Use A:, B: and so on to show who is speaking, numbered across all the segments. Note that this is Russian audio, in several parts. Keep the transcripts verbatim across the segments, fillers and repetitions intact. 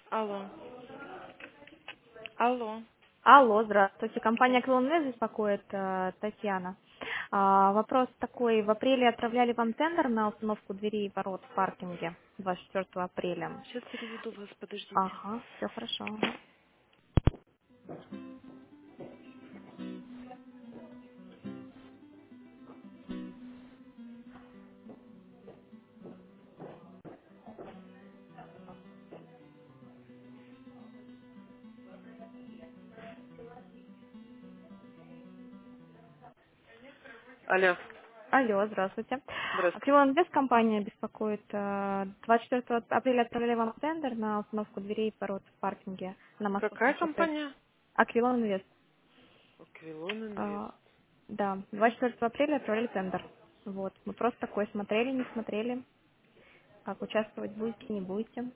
A: Алло. Алло.
B: Алло, здравствуйте. Компания
A: Здравствуйте.
B: Клоунвез беспокоит, э, Татьяна. А, вопрос такой. В апреле отправляли вам тендер на установку дверей и ворот в паркинге двадцать четвёртого апреля.
A: Сейчас переведу вас, подождите.
B: Ага, все хорошо. Ага.
A: Алло.
B: Алло, здравствуйте.
A: Здравствуйте.
B: Клоунвез компания беспокоит. э, двадцать четвёртого апреля отправляли вам тендер на установку дверей и ворот в паркинге на
A: Какая
B: Московском шоссе.
A: компания?
B: Аквилон Инвест.
A: Аквилон Инвест.
B: А, да, двадцать четвёртого апреля отправляли тендер. Вот. Мы просто такой смотрели, не смотрели. Как участвовать будете, не будете.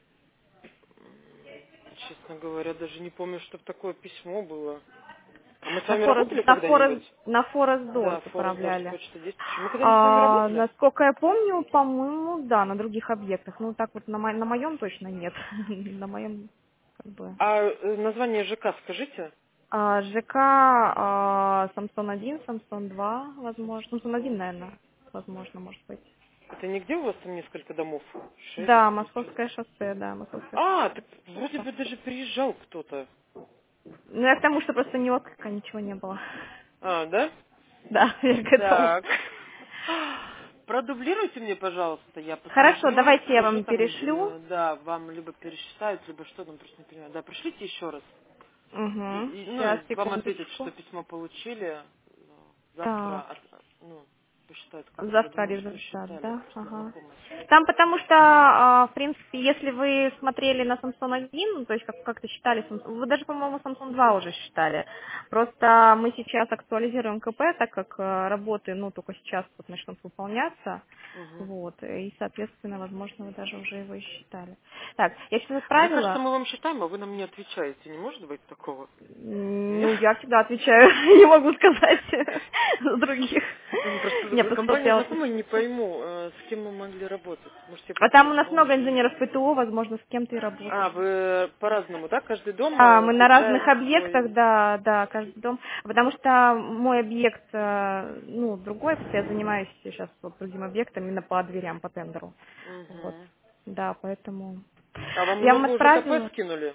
A: Честно говоря, даже не помню, чтобы такое письмо было. А мы с
B: На
A: вами
B: Форест,
A: работали
B: на Форест,
A: когда-нибудь?
B: на Форест
A: Да,
B: Дорс
A: Форест Дорс,
B: отправляли.
A: почта десять тысяч. Мы когда-нибудь с вами
B: А,
A: работали?
B: насколько я помню, по-моему, да, на других объектах. Ну, так вот на, мо- на моем точно нет. На моем, как бы.
A: А э, название ЖК скажите?
B: А, ЖК а, Самсон один, Самсон два, возможно. Самсон один,
A: Самсон.
B: наверное, возможно, может быть.
A: Это нигде у вас там несколько домов? Шесть?
B: Да,
A: или что?
B: Московское шоссе, да, Московское
A: А, так вроде
B: шоссе.
A: бы даже приезжал кто-то.
B: Ну, я к тому, что просто ни отклика, ничего не было.
A: А, да?
B: Да, я к этому.
A: Так. Продублируйте мне, пожалуйста, я
B: Хорошо,
A: посмотрю,
B: давайте я
A: скажу
B: вам
A: там,
B: перешлю.
A: э, да, вам либо пересчитают, либо что там, просто не понимаю. Да, пришлите еще раз. И,
B: Угу.
A: и,
B: Сейчас,
A: ну, вам ответят, что
B: секундочку.
A: письмо получили. Ну, завтра,
B: Так,
A: от- ну, посчитают, как бы, я
B: завтра
A: думаю, уже
B: результат,
A: посчитали,
B: да?
A: просто
B: Ага.
A: знакомые.
B: Там потому что, а, в принципе, если вы смотрели на Samsung один, ну, то есть как- как-то считали, Samsung- вы даже, по-моему, Samsung два уже считали. Просто мы сейчас актуализируем КП, так как э, работы, ну, только сейчас вот начнут выполняться.
A: Мгм.
B: Вот, и, соответственно, возможно, вы даже уже его и считали. Так, я сейчас
A: Мне кажется,
B: отправила.
A: мы вам считаем, а вы нам не отвечаете. Не может быть такого?
B: М,
A: Нет?
B: Ну, я всегда отвечаю, не могу сказать за других.
A: Ну,
B: Не,
A: просто
B: просто вот
A: компания
B: я вот
A: знакомая, не пойму, э, с кем мы могли работать. Может, я
B: А
A: просто
B: там
A: не
B: у нас много
A: вспомню.
B: инженеров ПТО, возможно, с кем-то и
A: А,
B: работали.
A: вы по-разному, да? Каждый дом
B: А,
A: э,
B: мы на разных
A: включает
B: объектах,
A: свой...
B: да, да, каждый дом. Потому что мой объект, э, ну, другой, потому что я занимаюсь сейчас вот другим объектом именно по дверям, по тендеру. Вот.
A: Мгм.
B: Да, поэтому
A: А вам
B: я вам
A: много уже КП
B: отправила.
A: скинули?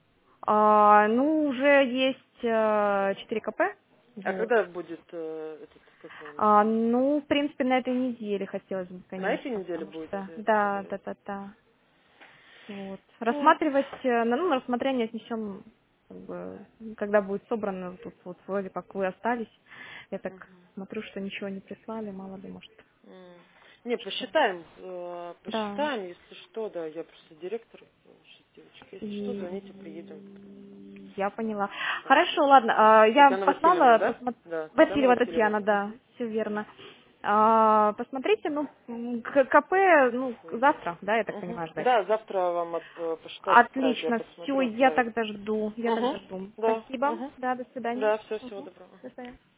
B: А, ну, уже есть э, четыре КП.
A: А
B: Вот.
A: когда будет э, этот, как его
B: А,
A: называется?
B: ну, в принципе, на этой неделе хотелось бы,
A: На этой
B: конечно,
A: неделе
B: потому
A: будет
B: что,
A: э,
B: да,
A: проверять?
B: да, да, да. Вот.
A: Так.
B: Рассматривать, э, на- ну, на рассмотрение отнесем, как бы, когда будет собрано, тут вот вроде как вы остались. Я так
A: Мгм.
B: смотрю, что ничего не прислали, мало ли, может,
A: М. Не,
B: что.
A: посчитаем, э,
B: Да.
A: посчитаем, если что, да, я просто директор э, сейчас, девочки. Если что, звоните, приедем.
B: И я поняла. Хорошо, ладно, а, я
A: Татьяна Васильевна,
B: послала,
A: да?
B: посмо-
A: Да, Татьяна
B: Васильева
A: Васильева.
B: Татьяна, да,
A: Мгм.
B: все верно. А, посмотрите, ну, м, К- КП, ну, завтра, да, я так
A: Мгм.
B: понимаю, ждать.
A: Да, завтра вам от, э, посчитают, отправят, я
B: Отлично, все,
A: посмотрю,
B: я
A: отправят.
B: тогда жду, я тогда
A: Угу.
B: жду.
A: Да.
B: Спасибо,
A: Угу.
B: да, до свидания.
A: Да, все, всего
B: Мгм.
A: доброго.
B: До свидания.